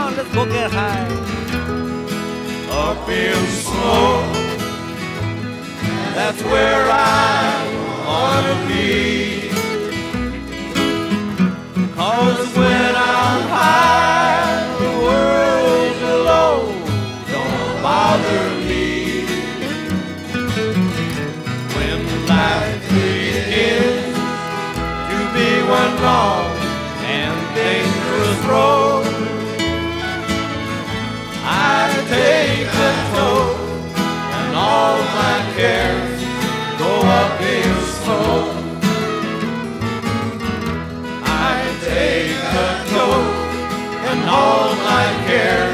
on, let's go get high. Up in smoke, that's where I wanna be. 'Cause when I'm high, the world below don't bother me. When life begins to be one long and dangerous road, I take a toke and all my cares go up in smoke. I take a toke and all my cares